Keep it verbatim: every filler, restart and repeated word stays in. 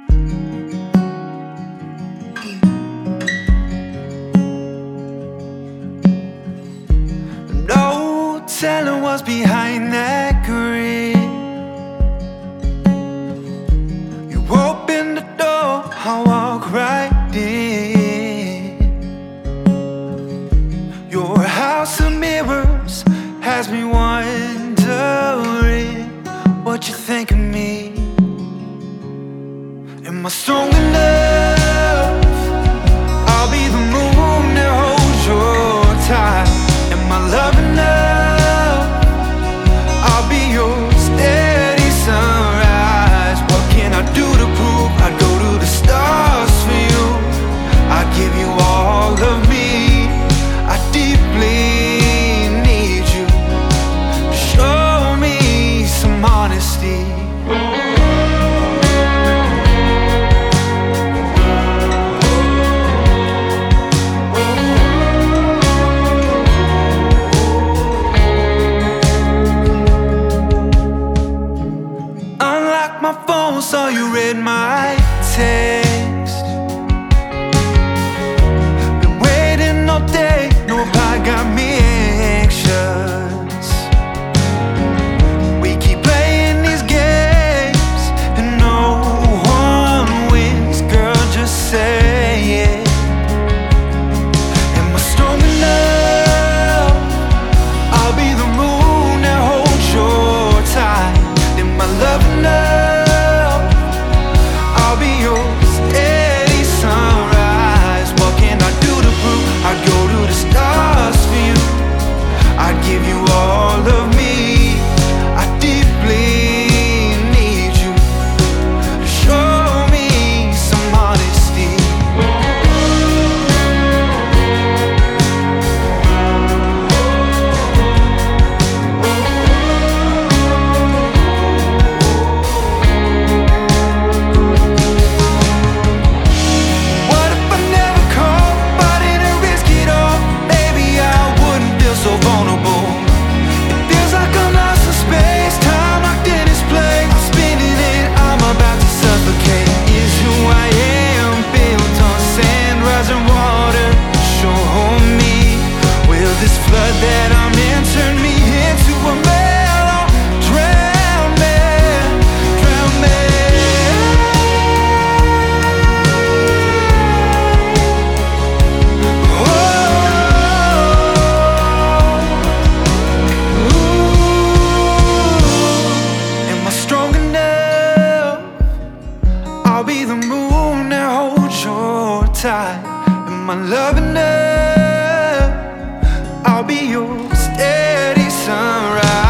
No telling what's behind that grin. You open the door, I walk right in. Your house of mirrors has me wondering what you think of me. Am I strong enough? I'll be the moon that holds your tide. Am I love enough? I'll be your steady sunrise. What can I do to prove I'd go to the stars for you? I'd give you all of me. I deeply need you. Show me some honesty. My phone, saw you read my text. Been waiting all day, no reply got me anxious. We keep playing these games and no one wins. Girl, just say it. Am I strong enough? I'll be the moon that holds your tide. Am I love enough? Give you all of me. I deeply need you. Show me some honesty. What if I never called? But I didn't risk it all. Maybe I wouldn't feel so vulnerable. This flood that I'm in turn me into a mellow. Drown me, drown me. Oh, ooh. Am I strong enough? I'll be the moon that holds your tide. Am I love enough? I'll be your steady sunrise.